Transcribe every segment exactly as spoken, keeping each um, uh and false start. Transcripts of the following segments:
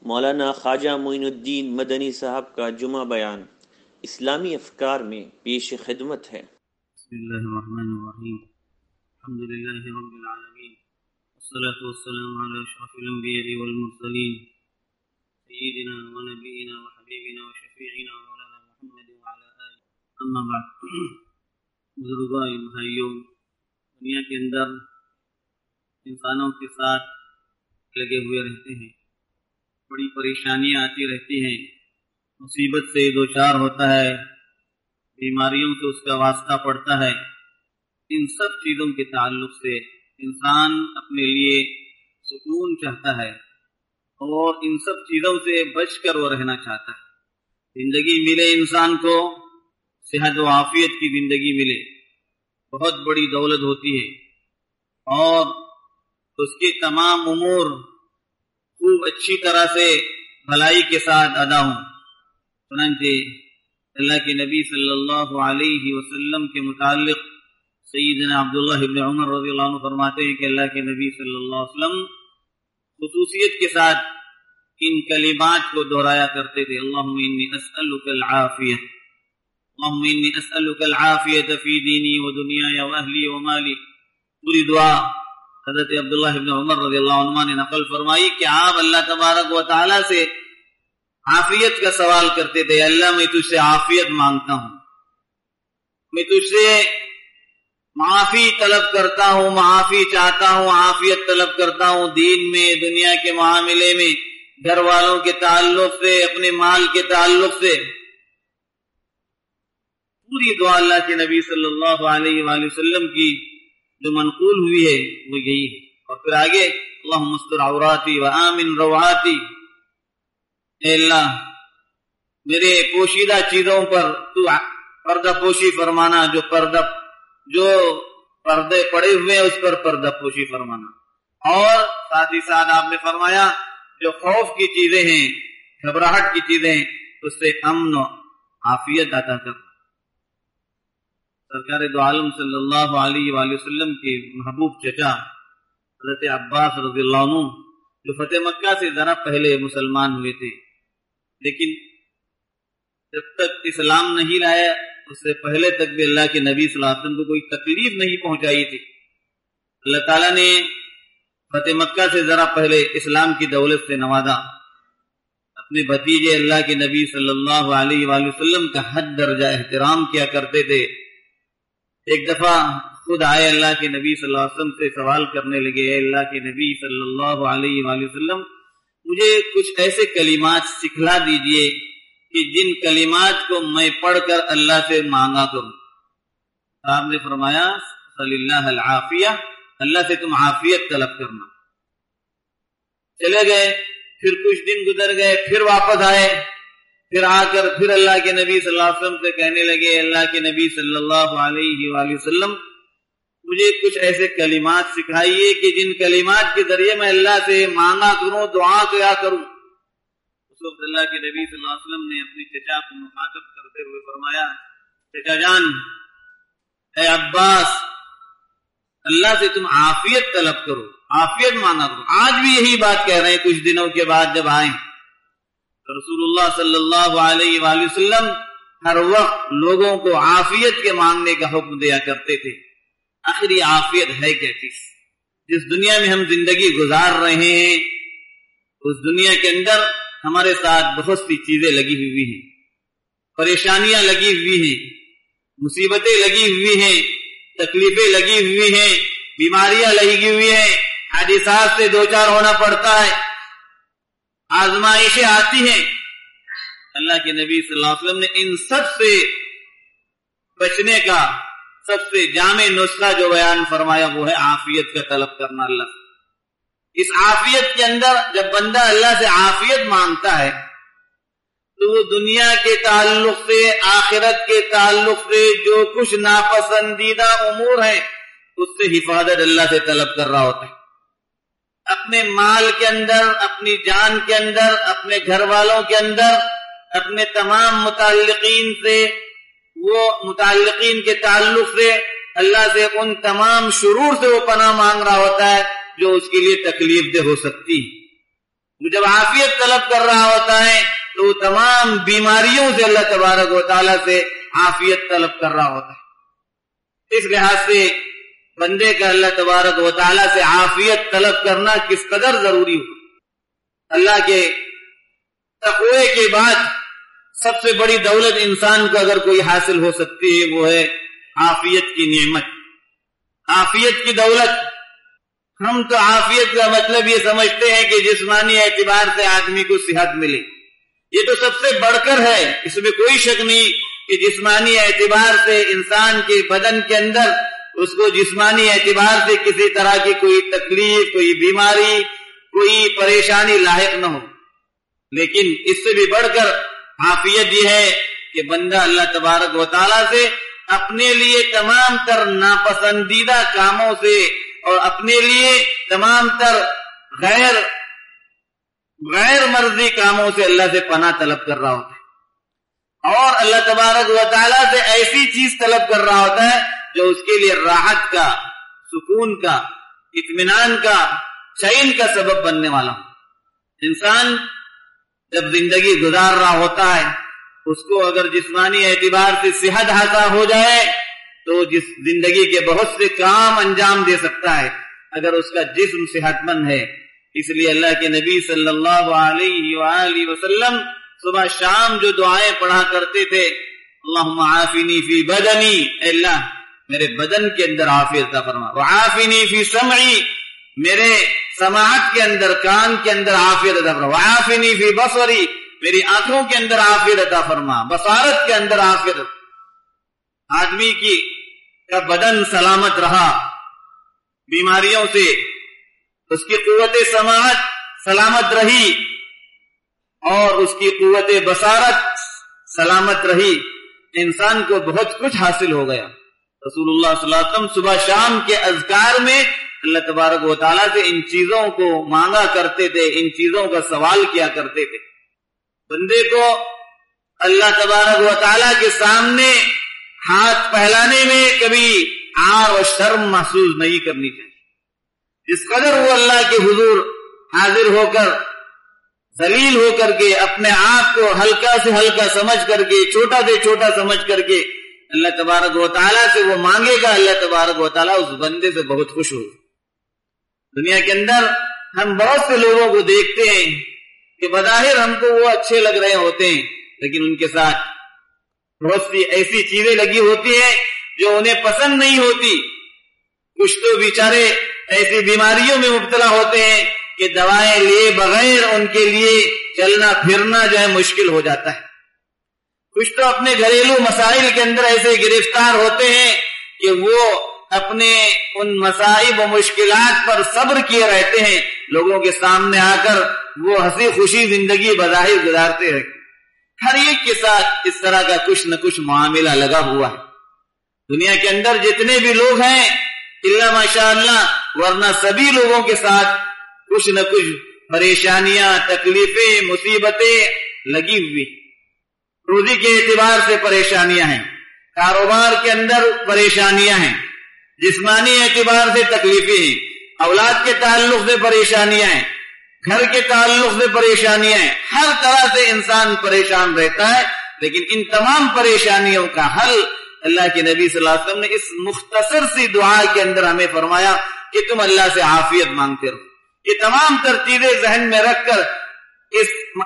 مولانا خواجہ معین الدین مدنی صاحب کا جمعہ بیان اسلامی افکار میں پیش خدمت ہے۔ بسم اللہ الرحمن الرحیم، الحمد للہ رب العالمین، والصلاة والسلام علی اشرف الانبیاء والمرسلین، سیدنا و نبینا و حبیبنا و شفیعنا مولانا محمد وعلی آلہ، اما بعد۔ بزرگوں بھائیوں، دنیا کے اندر انسانوں کے ساتھ لگے ہوئے رہتے ہیں، بڑی پریشانیاں آتی رہتی ہیں، مصیبت سے دو چار ہوتا ہے، بیماریوں سے اس کا واسطہ پڑتا ہے۔ ان سب چیزوں کے تعلق سے انسان اپنے لیے سکون چاہتا ہے اور ان سب چیزوں سے بچ کر وہ رہنا چاہتا ہے۔ زندگی ملے انسان کو، صحت و عافیت کی زندگی ملے، بہت بڑی دولت ہوتی ہے، اور اس کے تمام امور خوب اچھی طرح سے بھلائی کے ساتھ ادا ہوں۔ چنانچہ اللہ کے نبی صلی اللہ علیہ وسلم کے متعلق سیدنا عبداللہ ابن عمر رضی اللہ عنہ فرماتے ہیں کہ اللہ کے نبی صلی اللہ علیہ وسلم خصوصیت کے ساتھ ان کلمات کو دہرایا کرتے تھے: اللہم انی اسألک العافیہ، اللہم انی اسألک العافیہ فی دینی و دنیای و اہلی و مالی۔ پوری دعا حضرت عبداللہ ابن عمر رضی اللہ عنہ نے نقل فرمائی کہ آپ اللہ تبارک و تعالی سے عافیت کا سوال کرتے تھے: اللہ میں تجھ سے عافیت مانگتا ہوں، میں تجھ سے معافی طلب کرتا ہوں، معافی چاہتا ہوں، عافیت طلب کرتا ہوں، دین میں، دنیا کے معاملے میں، گھر والوں کے تعلق سے، اپنے مال کے تعلق سے۔ پوری دعا اللہ کے نبی صلی اللہ علیہ وآلہ وسلم کی جو منقول ہوئی ہے وہ یہی ہے۔ اور پھر آگے اللہم استر عوراتی و آمن رواتی، اے اللہ میرے پوشیدہ چیزوں پر تو پردہ پوشی فرمانا، جو پردہ جو پردے پڑے ہوئے ہیں اس پر پردہ پوشی فرمانا، اور ساتھ ہی ساتھ آپ نے فرمایا جو خوف کی چیزیں ہیں، گھبراہٹ کی چیزیں ہیں، اس سے امن و عافیت عطا کرنا۔ سرکار دو عالم صلی اللہ علیہ وآلہ وسلم کے محبوب چچا حضرت عباس رضی اللہ عنہ جو فتح مکہ سے ذرا پہلے مسلمان ہوئے تھے، لیکن جب تک اسلام نہیں لایا اس سے پہلے تک بھی اللہ کے نبی صلی اللہ علیہ وسلم کو کوئی تکلیف نہیں پہنچائی تھی۔ اللہ تعالیٰ نے فتح مکہ سے ذرا پہلے اسلام کی دولت سے نوازا، اپنے بھتیجے اللہ کے نبی صلی اللہ علیہ وآلہ وسلم کا حد درجہ احترام کیا کرتے تھے۔ ایک دفعہ خود آئے اللہ کے نبی صلی اللہ علیہ وسلم سے سوال کرنے لگے: اے اللہ کے نبی صلی اللہ علیہ وآلہ وسلم، مجھے کچھ ایسے کلمات سکھلا دیجئے کہ جن کلمات کو میں پڑھ کر اللہ سے مانگا کروں۔ آپ نے فرمایا: صلی اللہ العافیہ، اللہ سے تم عافیت طلب کرنا۔ چلے گئے، پھر کچھ دن گزر گئے، پھر واپس آئے، پھر آ کر پھر اللہ کے نبی صلی اللہ علیہ وسلم سے کہنے لگے: اللہ کے نبی صلی اللہ علیہ وآلہ وسلم، مجھے کچھ ایسے کلمات سکھائیے کہ جن کلمات کے ذریعے میں اللہ سے مانگا کروں، دعا کیا کروں۔ اس وقت اللہ کے نبی صلی اللہ علیہ وسلم نے اپنے چچا کو مخاطب کرتے ہوئے فرمایا: چچا جان، اے عباس، اللہ سے تم عافیت طلب کرو، عافیت مانگا کرو۔ آج بھی یہی بات کہہ رہے ہیں۔ کچھ دنوں کے بعد جب آئیں رسول اللہ صلی اللہ علیہ وآلہ وسلم ہر وقت لوگوں کو عافیت کے مانگنے کا حکم دیا کرتے تھے۔ آخر یہ عافیت ہے کیا چیز؟ جس دنیا میں ہم زندگی گزار رہے ہیں اس دنیا کے اندر ہمارے ساتھ بہت سی چیزیں لگی ہوئی ہیں، پریشانیاں لگی ہوئی ہیں، مصیبتیں لگی ہوئی ہیں، تکلیفیں لگی ہوئی ہیں، بیماریاں لگی ہوئی ہیں، حادثات سے دوچار ہونا پڑتا ہے، آزمائشیں آتی ہیں۔ اللہ کے نبی صلی اللہ علیہ وسلم نے ان سب سے بچنے کا سب سے جامع نسخہ جو بیان فرمایا وہ ہے عافیت کا طلب کرنا اللہ سے۔ اس عافیت کے اندر جب بندہ اللہ سے عافیت مانگتا ہے تو وہ دنیا کے تعلق سے، آخرت کے تعلق سے جو کچھ ناپسندیدہ امور ہیں اس سے حفاظت اللہ سے طلب کر رہا ہوتا ہے۔ اپنے مال کے اندر، اپنی جان کے اندر، اپنے گھر والوں کے اندر، اپنے تمام متعلقین سے، وہ متعلقین کے تعلق سے اللہ سے ان تمام شرور سے وہ پناہ مانگ رہا ہوتا ہے جو اس کے لیے تکلیف دہ ہو سکتی ہے۔ وہ جب عافیت طلب کر رہا ہوتا ہے تو وہ تمام بیماریوں سے اللہ تبارک و تعالیٰ سے عافیت طلب کر رہا ہوتا ہے۔ اس لحاظ سے بندے کا اللہ تبارک و تعالیٰ سے عافیت طلب کرنا کس قدر ضروری ہو۔ اللہ کے تقوی کے بعد سب سے بڑی دولت انسان کو اگر کوئی حاصل ہو سکتی ہے وہ ہے عافیت کی نعمت، عافیت کی دولت۔ ہم تو عافیت کا مطلب یہ سمجھتے ہیں کہ جسمانی اعتبار سے آدمی کو صحت ملے، یہ تو سب سے بڑھ کر ہے، اس میں کوئی شک نہیں کہ جسمانی اعتبار سے انسان کے بدن کے اندر اس کو جسمانی اعتبار سے کسی طرح کی کوئی تکلیف، کوئی بیماری، کوئی پریشانی لاحق نہ ہو، لیکن اس سے بھی بڑھ کر عافیت یہ ہے کہ بندہ اللہ تبارک و تعالیٰ سے اپنے لیے تمام تر ناپسندیدہ کاموں سے اور اپنے لیے تمام تر غیر غیر مرضی کاموں سے اللہ سے پناہ طلب کر رہا ہوتا ہے، اور اللہ تبارک و تعالیٰ سے ایسی چیز طلب کر رہا ہوتا ہے جو اس کے لیے راحت کا، سکون کا، اطمینان کا، چین کا سبب بننے والا ہو۔ انسان جب زندگی گزار رہا ہوتا ہے اس کو اگر جسمانی اعتبار سے صحت حاصل ہو جائے تو جس زندگی کے بہت سے کام انجام دے سکتا ہے اگر اس کا جسم صحت مند ہے۔ اس لیے اللہ کے نبی صلی اللہ علیہ وآلہ وسلم صبح شام جو دعائیں پڑھا کرتے تھے، اللہم عافنی فی بدنی، اے اللہ میرے بدن کے اندر عافیت عطا فرما، وعافنی فی سمعی، میرے سماعت کے اندر، کان کے اندر عافیت عطا فرما، وعافنی فی بصری، میری آنکھوں کے اندر عافیت عطا فرما، بصارت کے اندر عافیت۔ آدمی کی کا بدن سلامت رہا بیماریوں سے، اس کی قوت سماعت سلامت رہی اور اس کی قوت بصارت سلامت رہی، انسان کو بہت کچھ حاصل ہو گیا۔ رسول اللہ صلی اللہ علیہ وسلم صبح شام کے اذکار میں اللہ تبارک و تعالیٰ سے ان چیزوں کو مانگا کرتے تھے، ان چیزوں کا سوال کیا کرتے تھے۔ بندے کو اللہ تبارک و تعالیٰ کے سامنے ہاتھ پھیلانے میں کبھی عار و شرم محسوس نہیں کرنی چاہیے۔ جس قدر وہ اللہ کے حضور حاضر ہو کر، ذلیل ہو کر کے، اپنے آپ کو ہلکا سے ہلکا سمجھ کر کے، چھوٹا سے چھوٹا سمجھ کر کے اللہ تبارک و تعالیٰ سے وہ مانگے گا، اللہ تبارک و تعالیٰ اس بندے سے بہت خوش ہوگا۔ دنیا کے اندر ہم بہت سے لوگوں کو دیکھتے ہیں کہ بظاہر ہم کو وہ اچھے لگ رہے ہوتے ہیں، لیکن ان کے ساتھ بہت سی ایسی چیزیں لگی ہوتی ہیں جو انہیں پسند نہیں ہوتی۔ کچھ تو بیچارے ایسی بیماریوں میں مبتلا ہوتے ہیں کہ دوائیں لیے بغیر ان کے لیے چلنا پھرنا جو ہے مشکل ہو جاتا ہے۔ کچھ تو اپنے گھریلو مسائل کے اندر ایسے گرفتار ہوتے ہیں کہ وہ اپنے ان مسائب و مشکلات پر صبر کیے رہتے ہیں، لوگوں کے سامنے آ کر وہ ہنسی خوشی زندگی بظاہر گزارتے ہیں۔ ہر ایک کے ساتھ اس طرح کا کچھ نہ کچھ معاملہ لگا ہوا ہے۔ دنیا کے اندر جتنے بھی لوگ ہیں الا ماشاء اللہ، ورنہ سبھی لوگوں کے ساتھ کچھ نہ کچھ پریشانیاں، تکلیفیں، مصیبتیں لگی ہوئی۔ روزی کے اعتبار سے پریشانیاں ہیں، کاروبار کے اندر پریشانیاں ہیں، جسمانی اعتبار سے تکلیفیں ہیں، اولاد کے تعلق سے پریشانیاں ہیں، گھر کے تعلق سے پریشانیاں ہیں، ہر طرح سے انسان پریشان رہتا ہے۔ لیکن ان تمام پریشانیوں کا حل اللہ کے نبی صلی اللہ علیہ وسلم نے اس مختصر سی دعا کے اندر ہمیں فرمایا کہ تم اللہ سے عافیت مانگتے رہو۔ یہ تمام تر چیزیں ذہن میں رکھ کر، اس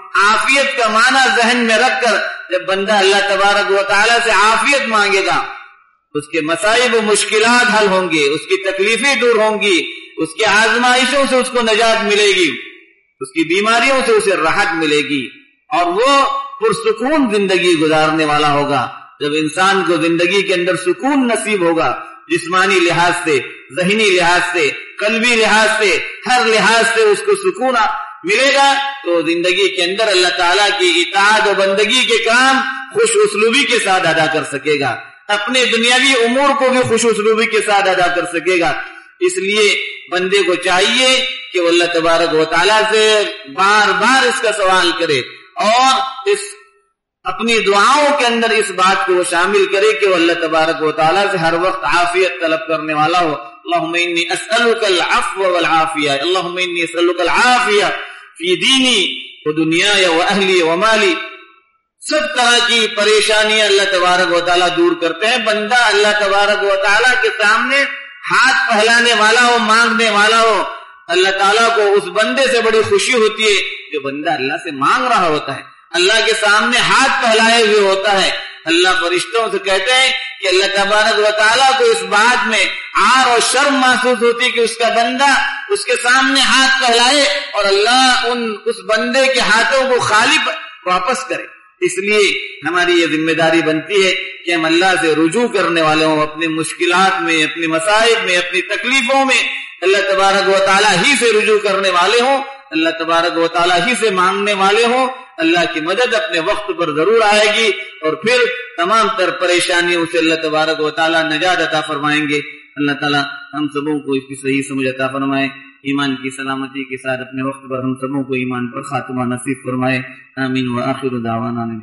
عافیت کا معنی ذہن میں رکھ کر جب بندہ اللہ تبارک و تعالیٰ سے عافیت مانگے گا، اس کے مصائب و مشکلات حل ہوں گے، اس کی تکلیفیں دور ہوں گی، اس کی آزمائشوں سے اس کو نجات ملے گی، اس کی بیماریوں سے اسے راحت ملے گی، اور وہ پرسکون زندگی گزارنے والا ہوگا۔ جب انسان کو زندگی کے اندر سکون نصیب ہوگا، جسمانی لحاظ سے، ذہنی لحاظ سے، قلبی لحاظ سے، ہر لحاظ سے اس کو سکون ملے گا، تو زندگی کے اندر اللہ تعالیٰ کی اطاعت و بندگی کے کام خوش اسلوبی کے ساتھ ادا کر سکے گا، اپنے دنیاوی امور کو بھی خوش اسلوبی کے ساتھ ادا کر سکے گا۔ اس لیے بندے کو چاہیے کہ وہ اللہ تبارک و تعالیٰ سے بار بار اس کا سوال کرے، اور اس اپنی دعاؤں کے اندر اس بات کو وہ شامل کرے کہ وہ اللہ تبارک و تعالیٰ سے ہر وقت عافیت طلب کرنے والا ہو۔ اللہم انی اسألک العفو والعافیہ، اللہم انی اسألک العافیہ فی دینی و دنیا و اہلی و مالی، سب طرح کی پریشانیاں اللہ تبارک و تعالیٰ دور کرتے ہیں. بندہ اللہ تبارک و تعالیٰ کے سامنے ہاتھ پھیلانے والا ہو، مانگنے والا ہو، اللہ تعالیٰ کو اس بندے سے بڑی خوشی ہوتی ہے جو بندہ اللہ سے مانگ رہا ہوتا ہے، اللہ کے سامنے ہاتھ پھیلائے ہوئے ہوتا ہے. اللہ فرشتوں سے کہتے ہیں کہ اللہ تبارک و تعالیٰ کو اس بات میں عار اور شرم محسوس ہوتی ہے کہ اس کا بندہ اس کے سامنے ہاتھ پھیلائے اور اللہ ان اس بندے کے ہاتھوں کو خالی واپس کرے. اس لیے ہماری یہ ذمہ داری بنتی ہے کہ ہم اللہ سے رجوع کرنے والے ہوں، اپنی مشکلات میں، اپنی مصائب میں، اپنی تکلیفوں میں اللہ تبارک و تعالیٰ ہی سے رجوع کرنے والے ہوں، اللہ تبارک و تعالیٰ ہی سے مانگنے والے ہوں. اللہ کی مدد اپنے وقت پر ضرور آئے گی اور پھر تمام تر پریشانیوں سے اللہ تبارک و تعالیٰ نجات عطا فرمائیں گے. اللہ تعالیٰ ہم سبوں کو اس کی صحیح سمجھ عطا فرمائے، ایمان کی سلامتی کے ساتھ اپنے وقت پر ہم سبوں کو ایمان پر خاتمہ نصیب فرمائے. آمین. وآخر دعوانا